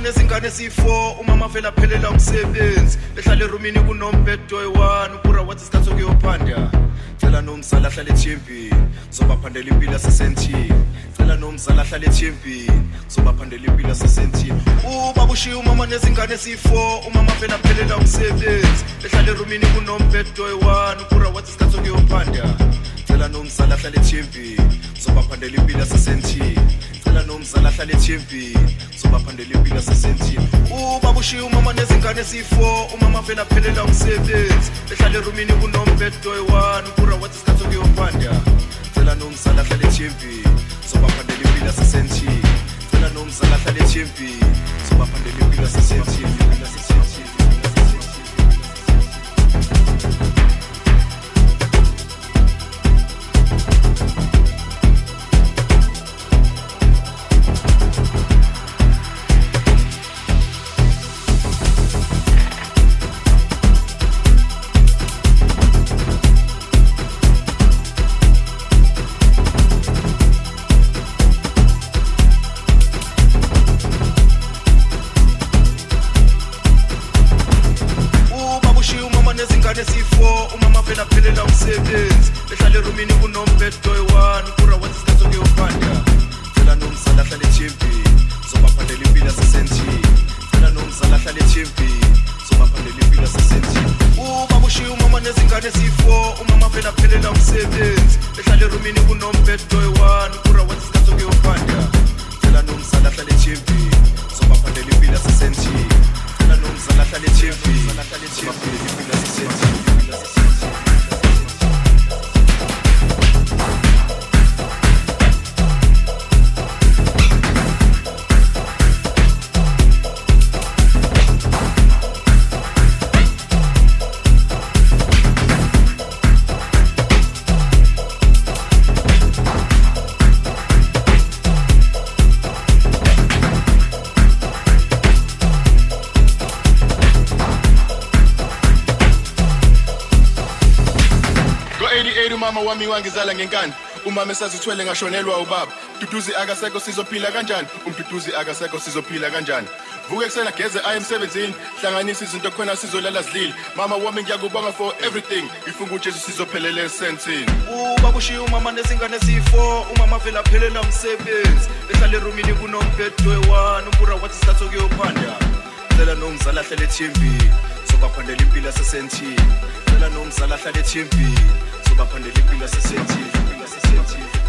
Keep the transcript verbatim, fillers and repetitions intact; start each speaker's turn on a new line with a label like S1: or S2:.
S1: nezingane eziyi-four umama vele aphelela umsebenzi ehlala erumini kunombhedo oyi-one upura wathi isikhathi sokuyophanda cela nomzala ahlale ethembini zobaphandela impilo yasesentini cela nomzala ahlale ethembini zobaphandela impilo yasesentini ubaba ushiya umama nezingane eziyi-four umama vele aphelela umsebenzi ehlala erumini kunombhedo oyi-one upura wathi isikhathi sokuyophanda cela nomzala ahlale ethembini zobaphandela impilo yasesentini cela nomzala ahlale ethembini zobaphandela impilo yasesentini ubaba ushiya umama nezingane eziyi-four umama vele aphelela umsebenzi ehlala erumini kunombhedo oyi-one upura wathi isikhathi sokuyophanda cela nomzala ahlale ethembini zobaphandela impilo yasesentini cela nomzala ahlale ethembini zobaphandela impilo yasesentini. Umama vele aphelela umsebenzi ehlala erumini kunombhedo oyi-one upura wathi isikhathi sokuyophanda cela nomzala ahlale ethembini zobaphandela impilo yasesentini cela nomzala ahlale ethembini zobaphandela impilo yasesentini ubaba ushiya umama nezingane eziyi-four umama vele aphelela umsebenzi ehlala erumini kunombhedo oyi-one upura wathi isikhathi sokuyophanda cela nomzala ahlale ethembini zobaphandela impilo yasesentini cela nomzala ahlale ethembini zobaphandela impilo yasesentini. Umama wami wangizala ngenkani umama esazithwele ngashonelwa ubaba Duduzi akasekho sizophila kanjani umduduzi akasekho sizophila kanjani vuke kusena geze I emsebenzini hlanganisa izinto khona sizolala sidlile mama wami ngiyakubonga for everything ngifuna ukuthi Jesu sizophelela esentini ubaba ushiya umama nezingane eziyi-four umama vele aphelela umsebenzi ehlala erumini kunombhedo oyi-one upura wathi isikhathi sokuyophanda cela nomzala ahlale ethembini zobaphandela impilo yasesentini cela nomzala ahlale ethembini zobaphandela impilo yasesentini impilo yasesentini.